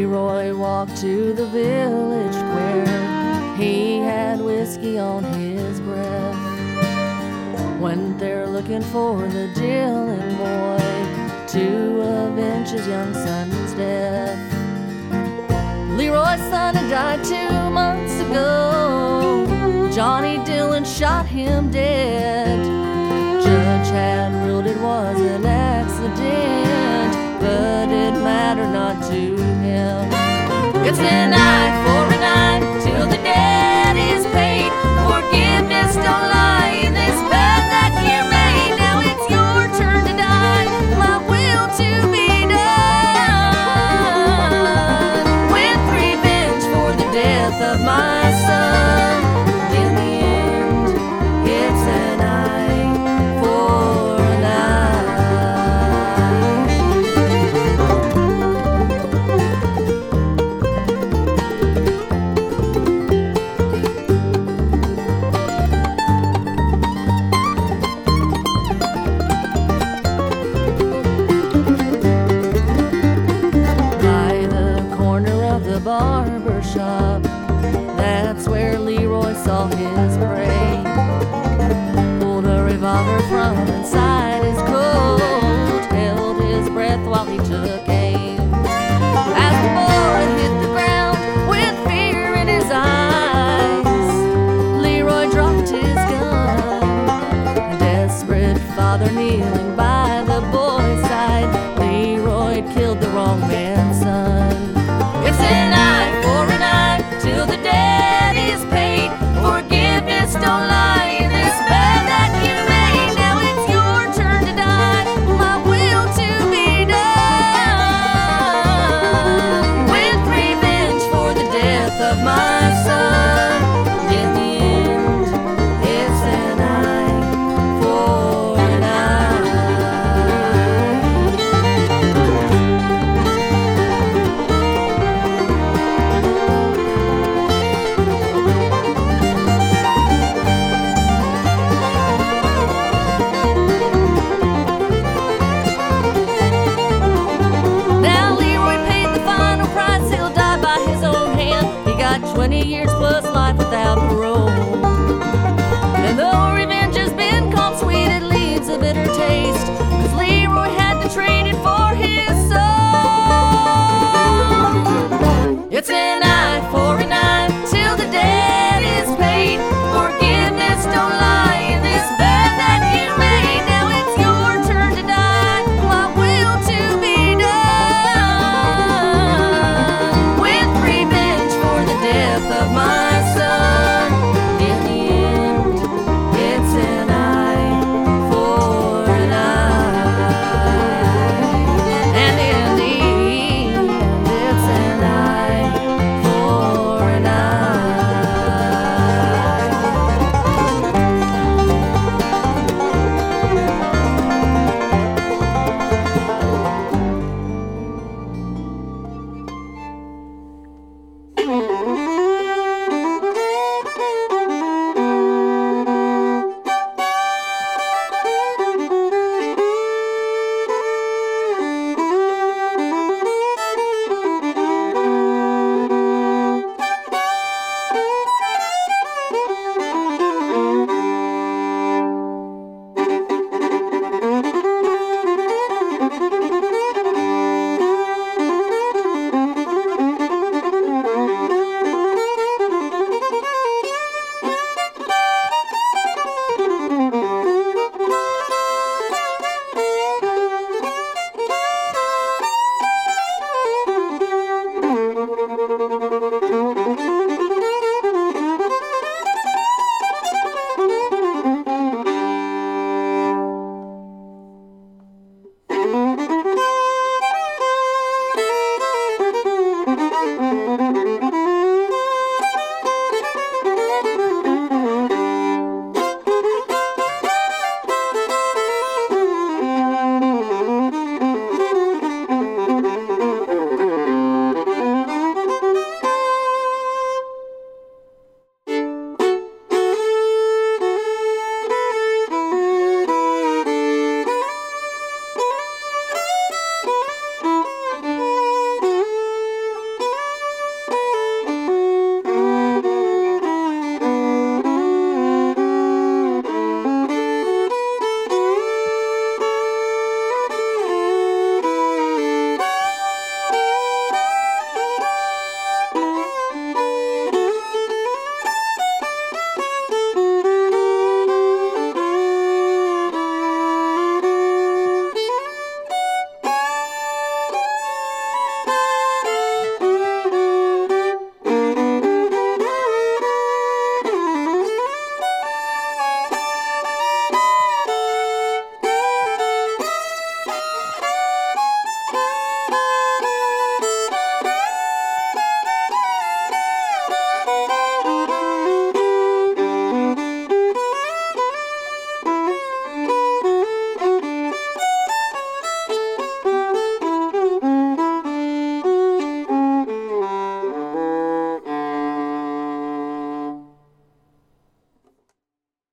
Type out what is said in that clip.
Leroy walked to the village square. He had whiskey on his breath. Went there looking for the Dillon boy to avenge his young son's death. Leroy's son had died 2 months ago. Johnny Dillon shot him dead. Judge had ruled it was an accident, but it mattered not to him. It's an eye for an eye till the debt is paid. Forgiveness don't lie in this bed that you made. Now it's your turn to die, my will to be done. With revenge for the death of my son. In the end, it's an eye for an barber shop, that's where Leroy saw his prey. Pulled a revolver from inside his coat, held his breath while he took aim. As the boy hit the ground with fear in his eyes, Leroy dropped his gun. A desperate father kneeling by the boy's side, Leroy killed the wrong man's son. It's an eye for an eye till the debt is paid. Forgiveness don't lie in this bed that you made. Now it's your turn to die, my will to be done. With revenge for the death of my son. In the end, it's an eye for an Now Leroy paid the final price, he'll die by his own hand. He got 20 years plus life without parole.